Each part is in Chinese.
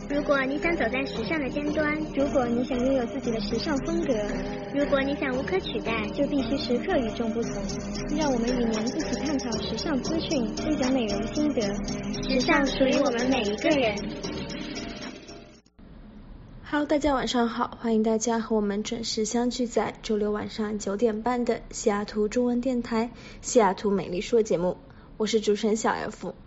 如果你想走在时尚的尖端， 如果你想拥有自己的时尚风格， 如果你想无可取代， 就必须时刻与众不同。让我们与您一起探讨时尚资讯，分享美容心得。 时尚属于我们每一个人。 Hello， 大家晚上好，欢迎大家和我们准时相聚在周六晚上9点半的西雅图中文电台西雅图美丽说节目，我是主持人小 F。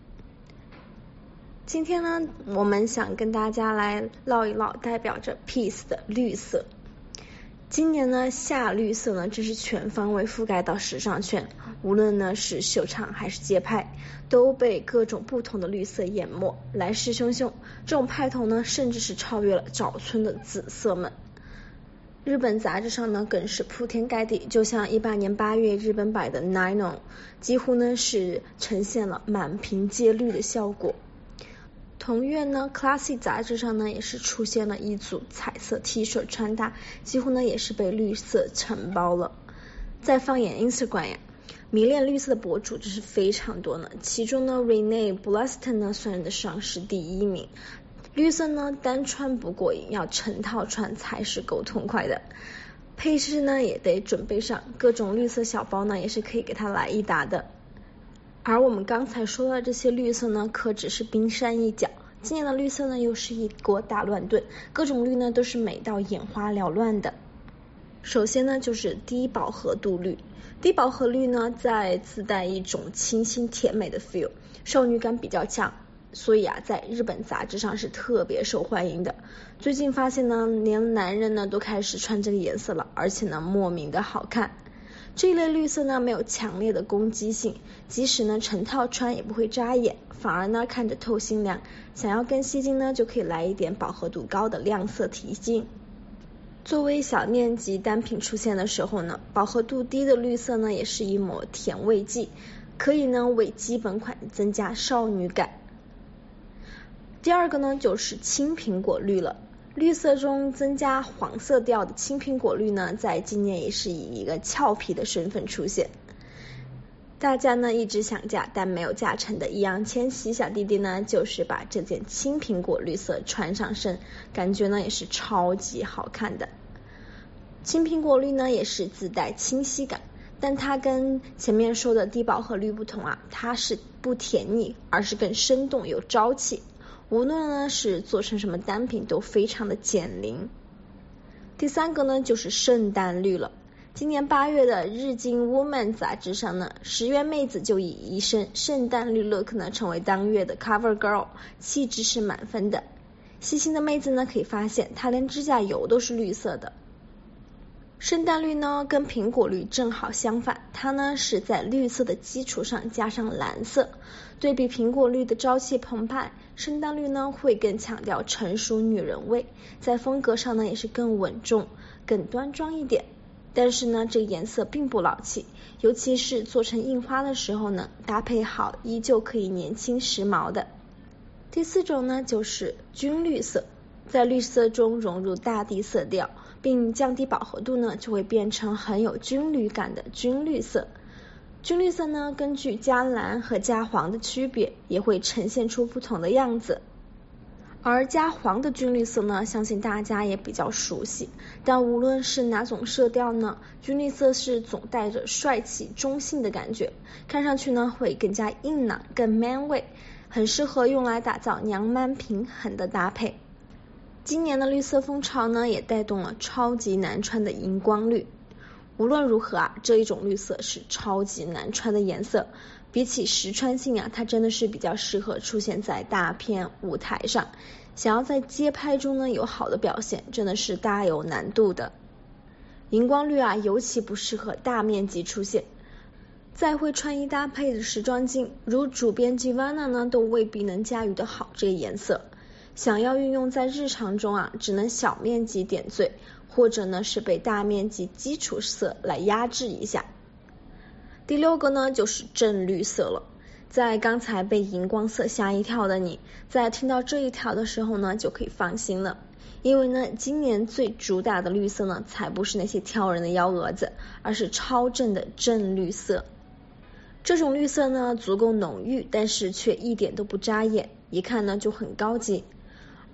今天呢，我们想跟大家来唠一唠代表着 peace 的绿色。今年呢，夏绿色呢真是全方位覆盖到时尚圈，无论呢是秀场还是街拍，都被各种不同的绿色淹没，来势汹汹。这种派头呢，甚至是超越了早春的紫色们。日本杂志上呢更是铺天盖地，就像18年8月日本版的 Nino， 几乎呢是呈现了满屏皆绿的效果。同月呢 Classy 杂志上呢也是出现了一组彩色 T 恤穿搭，几乎呢也是被绿色承包了。再放眼 Instagram 呀，迷恋绿色的博主真是非常多呢，其中呢 Renee Bluston 呢算得上是第1名。绿色呢单穿不过瘾，要成套穿才是够痛快的。配饰呢也得准备上，各种绿色小包呢也是可以给它来一打的。而我们刚才说到这些绿色呢，可只是冰山一角。今年的绿色呢，又是一锅大乱炖，各种绿呢都是美到眼花缭乱的。首先呢，就是低饱和度绿。低饱和绿呢，在自带一种清新甜美的 feel， 少女感比较强，所以啊，在日本杂志上是特别受欢迎的。最近发现呢，连男人呢都开始穿这个颜色了，而且呢，莫名的好看。这一类绿色呢没有强烈的攻击性，即使呢成套穿也不会扎眼，反而呢看着透心凉。想要更吸睛呢，就可以来一点饱和度高的亮色提睛。作为小面积单品出现的时候呢，饱和度低的绿色呢也是一抹甜味剂，可以呢为基本款增加少女感。第二个呢就是青苹果绿了。绿色中增加黄色调的青苹果绿呢，在今年也是以一个俏皮的身份出现。大家呢一直想嫁但没有嫁成的易烊千玺小弟弟呢，就是把这件青苹果绿色穿上身，感觉呢也是超级好看的。青苹果绿呢也是自带清晰感，但它跟前面说的低饱和绿不同啊，它是不甜腻，而是更生动有朝气。无论呢是做成什么单品都非常的减龄。第三个呢就是圣诞绿了。今年8月的日经 Woman 杂志上呢，10月妹子就以一身圣诞绿 look 呢成为当月的 cover girl， 气质是满分的。细心的妹子呢可以发现，她连指甲油都是绿色的。圣诞绿呢跟苹果绿正好相反，它呢是在绿色的基础上加上蓝色，对比苹果绿的朝气澎湃，圣诞绿呢会更强调成熟女人味，在风格上呢也是更稳重更端庄一点。但是呢这个颜色并不老气，尤其是做成印花的时候呢，搭配好依旧可以年轻时髦的。第四种呢就是军绿色，在绿色中融入大地色调，并降低饱和度呢，就会变成很有军绿感的军绿色。军绿色呢，根据加蓝和加黄的区别，也会呈现出不同的样子。而加黄的军绿色呢，相信大家也比较熟悉，但无论是哪种色调呢，军绿色是总带着帅气中性的感觉，看上去呢会更加硬朗更 man 味，很适合用来打造娘 man 平衡的搭配。今年的绿色风潮呢，也带动了超级难穿的荧光绿。无论如何啊，这一种绿色是超级难穿的颜色，比起实穿性啊，它真的是比较适合出现在大片舞台上。想要在街拍中呢有好的表现，真的是大有难度的。荧光绿啊，尤其不适合大面积出现。再会穿衣搭配的时装精，如主编 Giovanna 呢，都未必能驾驭得好这个颜色。想要运用在日常中啊，只能小面积点缀，或者呢是被大面积基础色来压制一下。第6个呢就是正绿色了。在刚才被荧光色吓一跳的你，在听到这一条的时候呢，就可以放心了，因为呢今年最主打的绿色呢，才不是那些挑人的幺蛾子，而是超正的正绿色。这种绿色呢足够浓郁，但是却一点都不扎眼，一看呢就很高级。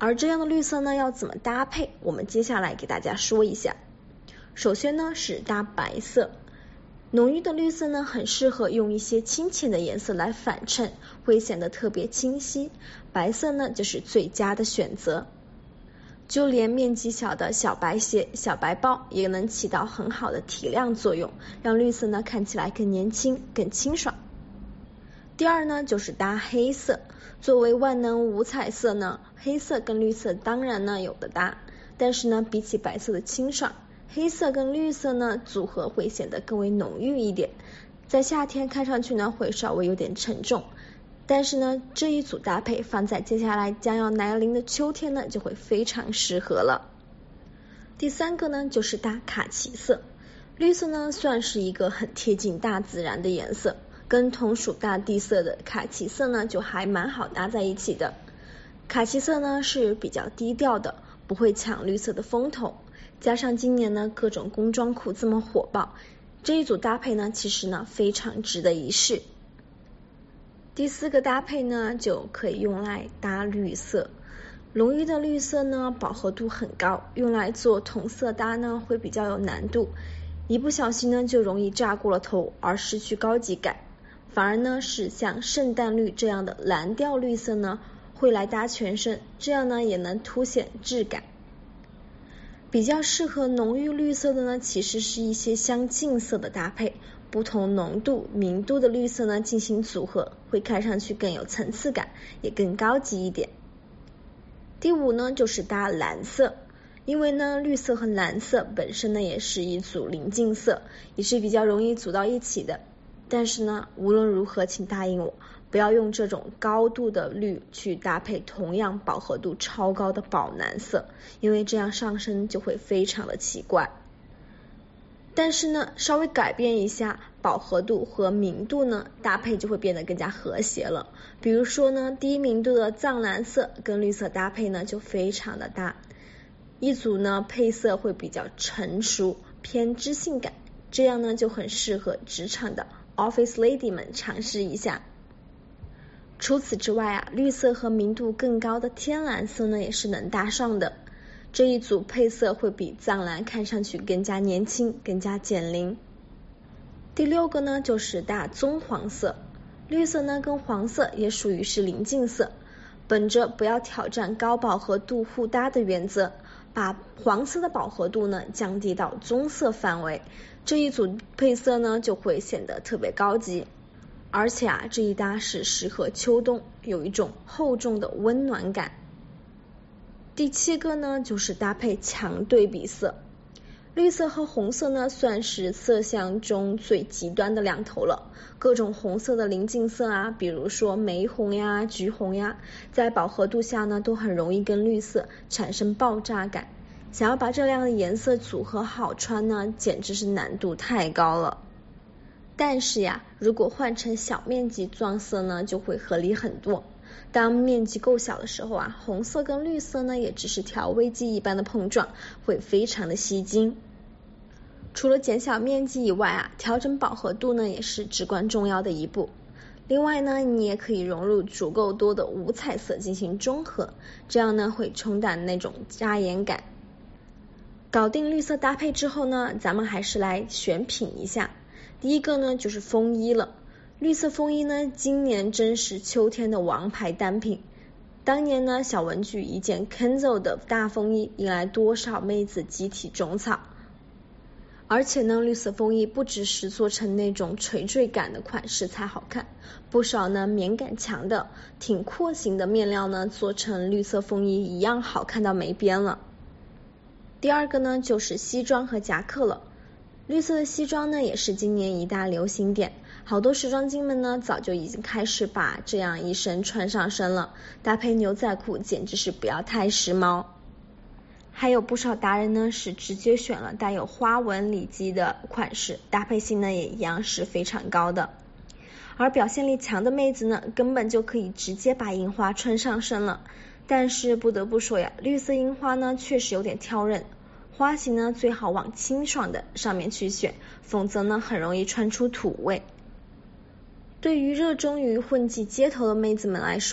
而这样的绿色呢要怎么搭配，我们接下来给大家说一下。首先呢是搭白色，浓郁的绿色呢很适合用一些清浅的颜色来反衬，会显得特别清晰，白色呢就是最佳的选择。就连面积小的小白鞋、小白包也能起到很好的提亮作用，让绿色呢看起来更年轻、更清爽。第二呢就是搭黑色，作为万能五彩色呢，黑色跟绿色当然呢有的搭，但是呢比起白色的清爽，黑色跟绿色呢组合会显得更为浓郁一点，在夏天看上去呢会稍微有点沉重，但是呢这一组搭配放在接下来将要来临的秋天呢就会非常适合了。第三个呢就是搭卡其色，绿色呢算是一个很贴近大自然的颜色，跟同属大地色的卡其色呢就还蛮好搭在一起的。卡其色呢是比较低调的，不会抢绿色的风头，加上今年呢各种工装裤这么火爆，这一组搭配呢其实呢非常值得一试。第四个搭配呢就可以用来搭绿色，浓郁的绿色呢饱和度很高，用来做同色搭呢会比较有难度，一不小心呢就容易炸过了头而失去高级感，反而呢是像圣诞绿这样的蓝调绿色呢会来搭全身，这样呢也能凸显质感。比较适合浓郁绿色的呢其实是一些相近色的搭配，不同浓度、明度的绿色呢进行组合，会看上去更有层次感，也更高级一点。第五呢就是搭蓝色，因为呢绿色和蓝色本身呢也是一组邻近色，也是比较容易组到一起的，但是呢无论如何请答应我，不要用这种高度的绿去搭配同样饱和度超高的宝蓝色，因为这样上身就会非常的奇怪。但是呢稍微改变一下饱和度和明度呢，搭配就会变得更加和谐了。比如说呢低明度的藏蓝色跟绿色搭配呢就非常的搭，一组呢配色会比较成熟偏知性感，这样呢就很适合职场的 office lady 们尝试一下。除此之外啊，绿色和明度更高的天蓝色呢也是能搭上的，这一组配色会比藏蓝看上去更加年轻，更加减龄。第六个呢就是搭棕黄色，绿色呢跟黄色也属于是邻近色，本着不要挑战高饱和度互搭的原则，把黄色的饱和度呢降低到棕色范围，这一组配色呢就会显得特别高级。而且啊这一搭是适合秋冬，有一种厚重的温暖感。第七个呢就是搭配强对比色，绿色和红色呢算是色相中最极端的两头了，各种红色的邻近色啊，比如说玫红呀、橘红呀，在饱和度下呢都很容易跟绿色产生爆炸感，想要把这两个颜色组合好穿呢简直是难度太高了。但是呀如果换成小面积撞色呢就会合理很多，当面积够小的时候啊，红色跟绿色呢也只是调味剂一般的碰撞，会非常的吸睛。除了减小面积以外啊，调整饱和度呢也是至关重要的一步。另外呢你也可以融入足够多的五彩色进行中和，这样呢会冲淡那种扎眼感。搞定绿色搭配之后呢，咱们还是来选品一下。第一个呢就是风衣了，绿色风衣呢今年真是秋天的王牌单品。当年呢小文具一件 Kenzo 的大风衣引来多少妹子集体种草，而且呢绿色风衣不只是做成那种垂坠感的款式才好看，不少呢棉感强的挺廓形的面料呢做成绿色风衣一样好看到没边了。第二个呢就是西装和夹克了，绿色的西装呢也是今年一大流行点，好多时装精们呢早就已经开始把这样一身穿上身了，搭配牛仔裤简直是不要太时髦。还有不少达人呢是直接选了带有花纹里脊的款式，搭配性呢也一样是非常高的。而表现力强的妹子呢根本就可以直接把樱花穿上身了，但是不得不说呀，绿色樱花呢确实有点挑人，花型呢最好往清爽的上面去选，否则呢很容易穿出土味。对于热衷于混迹街头的妹子们来说啊，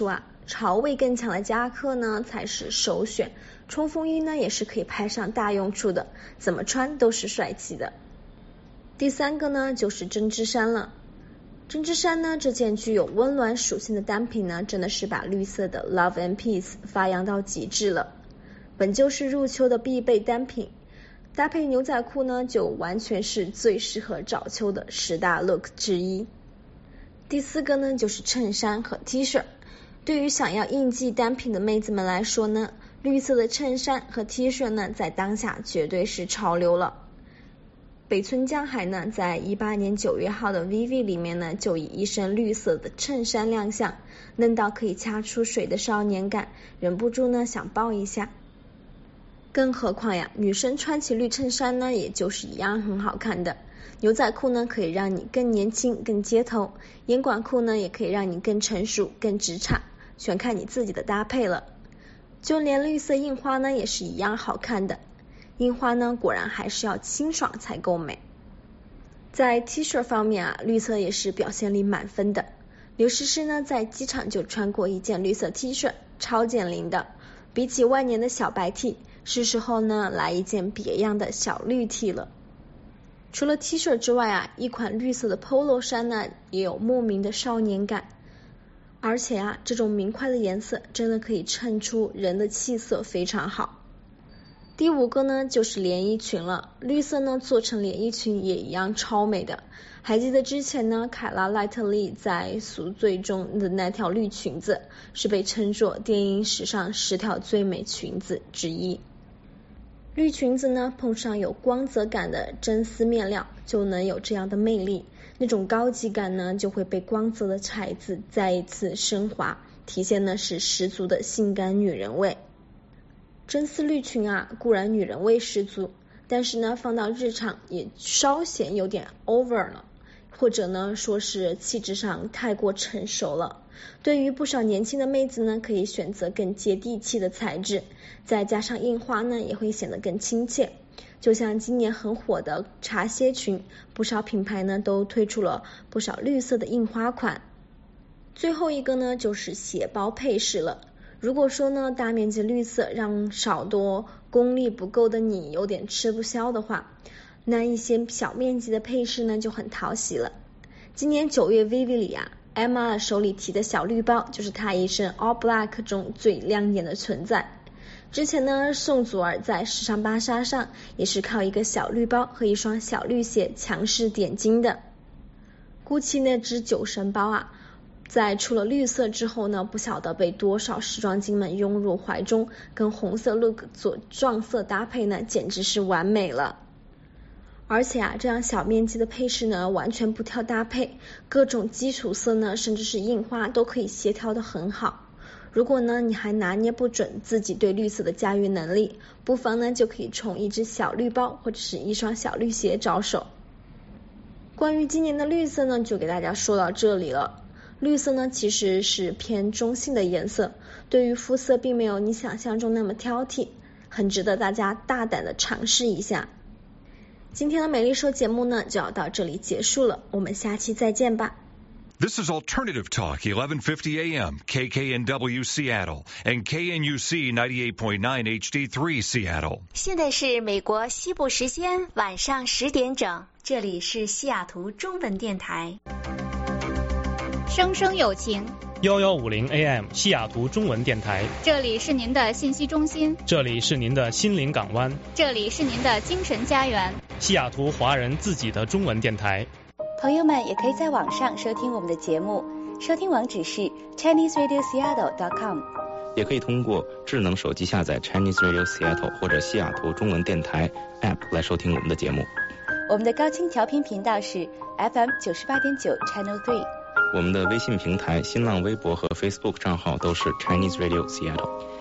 潮味更强的夹克呢才是首选，冲锋衣呢也是可以派上大用处的，怎么穿都是帅气的。第三个呢就是针织衫了。针织衫呢这件具有温暖属性的单品呢，真的是把绿色的 Love and Peace 发扬到极致了，本就是入秋的必备单品，搭配牛仔裤呢就完全是最适合早秋的10大 look 之一。第四个呢就是衬衫和 T 恤，对于想要应季单品的妹子们来说呢，绿色的衬衫和 T 恤呢在当下绝对是潮流了。北村江海呢在18年9月号的 VV 里面呢就以一身绿色的衬衫亮相，嫩到可以掐出水的少年感，忍不住呢想抱一下。更何况呀，女生穿起绿衬衫呢也就是一样很好看的，牛仔裤呢可以让你更年轻更街头，烟管裤呢也可以让你更成熟更职场，全看你自己的搭配了。就连绿色印花呢也是一样好看的，印花呢果然还是要清爽才够美。在 T 恤方面啊，绿色也是表现力满分的。刘诗诗呢在机场就穿过一件绿色 T 恤，超减龄的，比起万年的小白 T， 是时候呢来一件别样的小绿 T 了。除了 T 恤之外啊，一款绿色的 Polo 衫呢也有莫名的少年感，而且啊这种明快的颜色真的可以衬出人的气色非常好。第五个呢就是连衣裙了，绿色呢做成连衣裙也一样超美的。还记得之前呢凯拉赖特利在赎罪中的那条绿裙子，是被称作电影史上10条最美裙子之一。绿裙子呢碰上有光泽感的真丝面料，就能有这样的魅力，那种高级感呢就会被光泽的材质再一次升华，体现的是十足的性感女人味。真丝绿裙啊固然女人味十足，但是呢放到日常也稍显有点 over 了，或者呢说是气质上太过成熟了。对于不少年轻的妹子呢，可以选择更接地气的材质，再加上印花呢也会显得更亲切。就像今年很火的茶歇裙，不少品牌呢都推出了不少绿色的印花款。最后一个呢就是鞋包配饰了。如果说呢大面积绿色让少多功力不够的你有点吃不消的话，那一些小面积的配饰呢就很讨喜了。今年9月 VV 里啊，艾玛手里提的小绿包就是她一身 All Black 中最亮眼的存在。之前呢宋祖儿在时尚芭莎上也是靠一个小绿包和一双小绿鞋强势点睛的。GUCCI那只酒神包啊，在出了绿色之后呢，不晓得被多少时装精们拥入怀中，跟红色 look 做撞色搭配呢，简直是完美了。而且啊，这样小面积的配饰呢，完全不挑搭配，各种基础色呢，甚至是印花都可以协调得很好。如果呢你还拿捏不准自己对绿色的驾驭能力，不妨呢就可以从一只小绿包或者是一双小绿鞋着手。关于今年的绿色呢，就给大家说到这里了。绿色呢其实是偏中性的颜色，对于肤色并没有你想象中那么挑剔，很值得大家大胆的尝试一下。今天的美丽说节目呢就要到这里结束了，我们下期再见吧。 This is Alternative Talk, 1150 AM, KKNW Seattle, and KNUC 98.9 HD3 Seattle. 现在是美国西部时间晚上10点整，这里是西雅图中文电台。 声声有情 1150 AM 西雅图中文电台， 这里是您的信息中心， 这里是您的心灵港湾， 这里是您的精神家园， 西雅图华人自己的中文电台。 朋友们也可以在网上收听我们的节目，收听网址是 ChineseRadioSeattle.com， 也可以通过智能手机下载 Chinese Radio Seattle 或者西雅图中文电台 App 来收听我们的节目。 我们的高清调频频道是 FM 98.9 Channel 3。 我们的微信平台、新浪微博和 Facebook 账号都是 Chinese Radio Seattle。